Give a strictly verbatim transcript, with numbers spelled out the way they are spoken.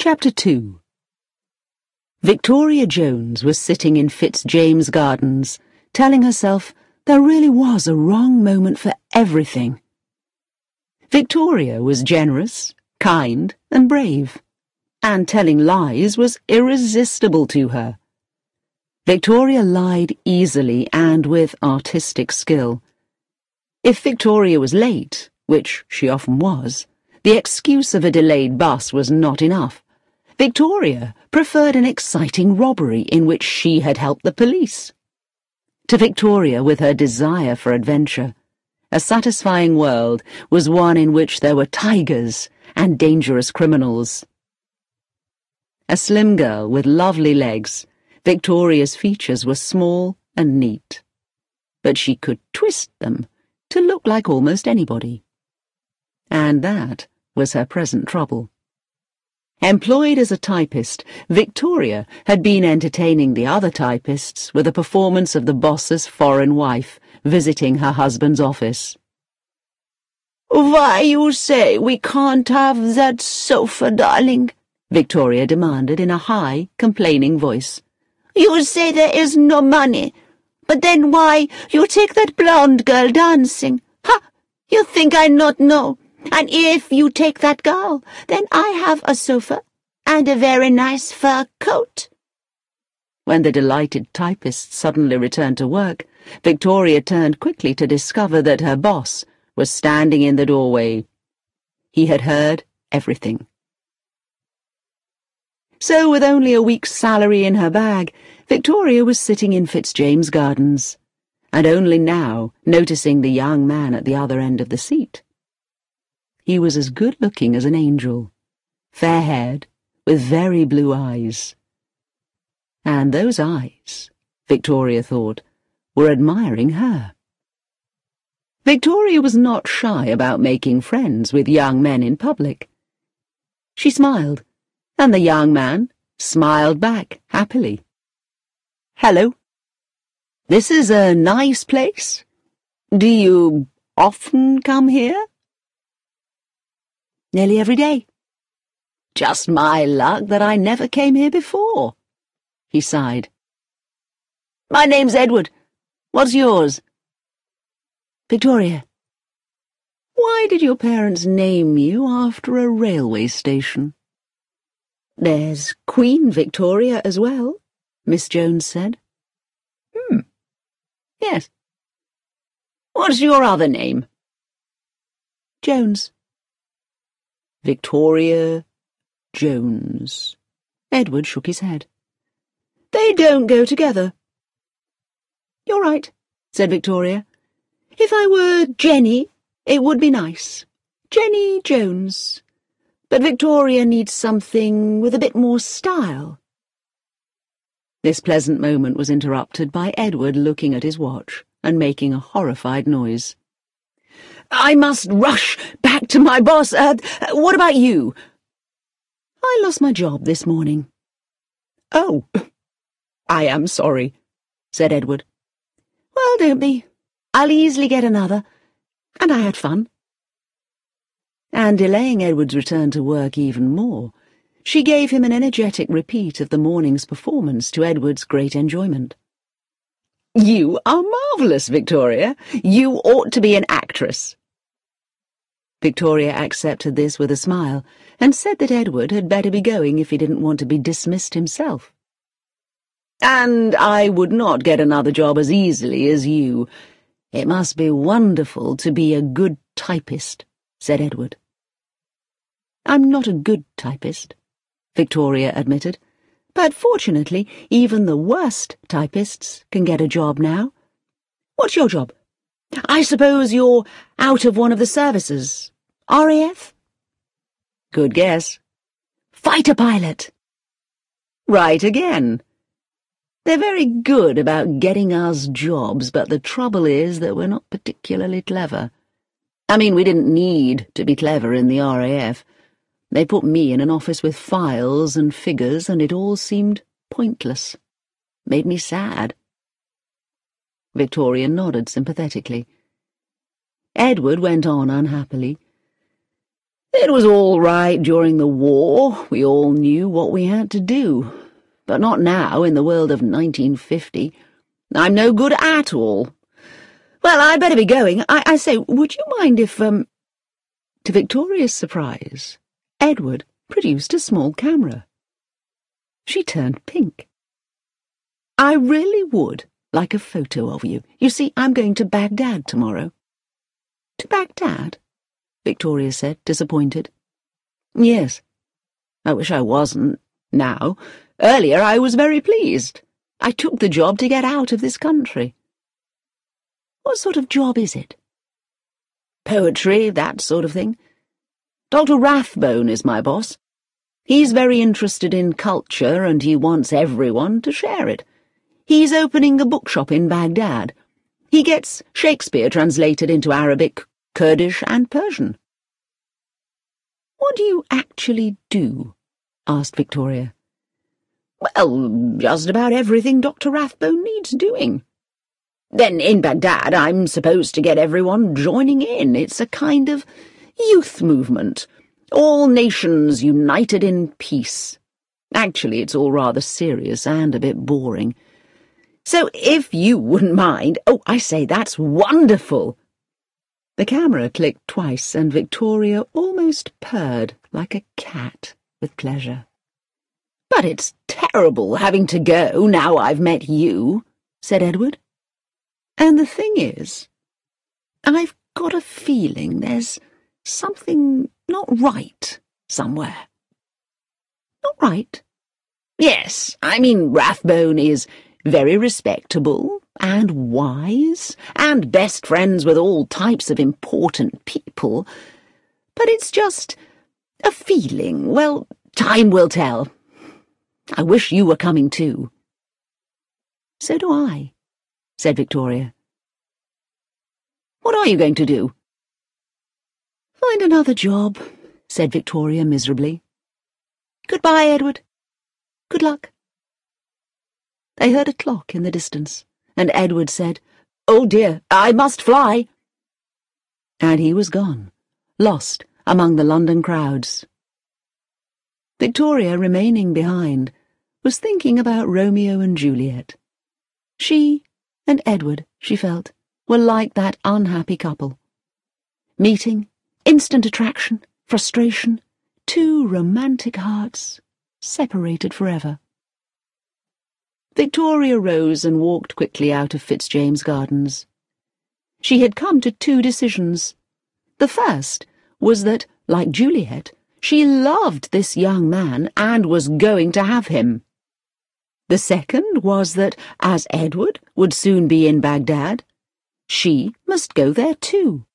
Chapter two. Victoria Jones was sitting in Fitzjames Gardens, telling herself there really was a wrong moment for everything. Victoria was generous, kind, and brave, and telling lies was irresistible to her. Victoria lied easily and with artistic skill. If Victoria was late, which she often was, the excuse of a delayed bus was not enough. Victoria preferred an exciting robbery in which she had helped the police. To Victoria, with her desire for adventure, a satisfying world was one in which there were tigers and dangerous criminals. A slim girl with lovely legs, Victoria's features were small and neat, but she could twist them to look like almost anybody. And that was her present trouble. Employed as a typist, Victoria had been entertaining the other typists with a performance of the boss's foreign wife visiting her husband's office. "Why you say we can't have that sofa, darling?" Victoria demanded in a high, complaining voice. "You say there is no money, but then why you take that blonde girl dancing? Ha! You think I not know? And if you take that girl, then I have a sofa and a very nice fur coat." When the delighted typist suddenly returned to work, Victoria turned quickly to discover that her boss was standing in the doorway. He had heard everything. So, with only a week's salary in her bag, Victoria was sitting in Fitzjames Gardens, and only now noticing the young man at the other end of the seat. He was as good-looking as an angel, fair-haired, with very blue eyes. And those eyes, Victoria thought, were admiring her. Victoria was not shy about making friends with young men in public. She smiled, and the young man smiled back happily. "Hello. This is a nice place. Do you often come here?" "Nearly every day." "Just my luck that I never came here before," he sighed. "My name's Edward. What's yours?" "Victoria." "Why did your parents name you after a railway station?" "There's Queen Victoria as well," Miss Jones said. "Hmm. Yes. What's your other name?" "Jones." "Victoria Jones." Edward shook his head. "They don't go together." "You're right," said Victoria. "If I were Jenny, it would be nice. Jenny Jones. But Victoria needs something with a bit more style." This pleasant moment was interrupted by Edward looking at his watch and making a horrified noise. "I must rush back to my boss. Uh, what about you?" "I lost my job this morning." "Oh, I am sorry," said Edward. "Well, don't be. I'll easily get another. And I had fun." And delaying Edward's return to work even more, she gave him an energetic repeat of the morning's performance to Edward's great enjoyment. "You are marvellous, Victoria. You ought to be an actress." Victoria accepted this with a smile and said that Edward had better be going if he didn't want to be dismissed himself. "And I would not get another job as easily as you. It must be wonderful to be a good typist," said Edward. "I'm not a good typist," Victoria admitted, "but fortunately even the worst typists can get a job now. What's your job? I suppose you're out of one of the services. R A F? Good guess. Fighter pilot. Right again. They're very good about getting us jobs, but the trouble is that we're not particularly clever. I mean, we didn't need to be clever in the R A F. They put me in an office with files and figures, and it all seemed pointless. Made me sad." Victoria nodded sympathetically. Edward went on unhappily. It was all right during the war. We all knew what we had to do. But not now, in the world of nineteen fifty. I'm no good at all. Well, I'd better be going. I, I say, would you mind if, um... To Victoria's surprise, Edward produced a small camera. She turned pink. I really would like a photo of you. You see, I'm going to Baghdad tomorrow. To Baghdad? Victoria said, disappointed. Yes. I wish I wasn't, now. Earlier I was very pleased. I took the job to get out of this country. What sort of job is it? Poetry, that sort of thing. Doctor Rathbone is my boss. He's very interested in culture and he wants everyone to share it. He's opening a bookshop in Baghdad. He gets Shakespeare translated into Arabic, Kurdish and Persian. What do you actually do? Asked Victoria. Well, just about everything Doctor Rathbone needs doing. Then in Baghdad I'm supposed to get everyone joining in. It's a kind of youth movement. All nations united in peace. Actually, it's all rather serious and a bit boring. So if you wouldn't mind— Oh, I say, that's wonderful! The camera clicked twice and Victoria almost purred like a cat with pleasure. But it's terrible having to go now I've met you, said Edward. And the thing is, I've got a feeling there's something not right somewhere. Not right? Yes, I mean Rathbone is very respectable and wise and best friends with all types of important people, but it's just a feeling. Well, time will tell. I wish you were coming too. So do I, said Victoria. What are you going to do? Find another job, said Victoria miserably. Goodbye, Edward. Good luck. They heard a clock in the distance, and Edward said, Oh dear, I must fly. And he was gone, lost among the London crowds. Victoria, remaining behind, was thinking about Romeo and Juliet. She and Edward, she felt, were like that unhappy couple. Meeting, instant attraction, frustration, two romantic hearts, separated forever. Victoria rose and walked quickly out of Fitzjames Gardens. She had come to two decisions. The first was that, like Juliet, she loved this young man and was going to have him. The second was that, as Edward would soon be in Baghdad, she must go there too.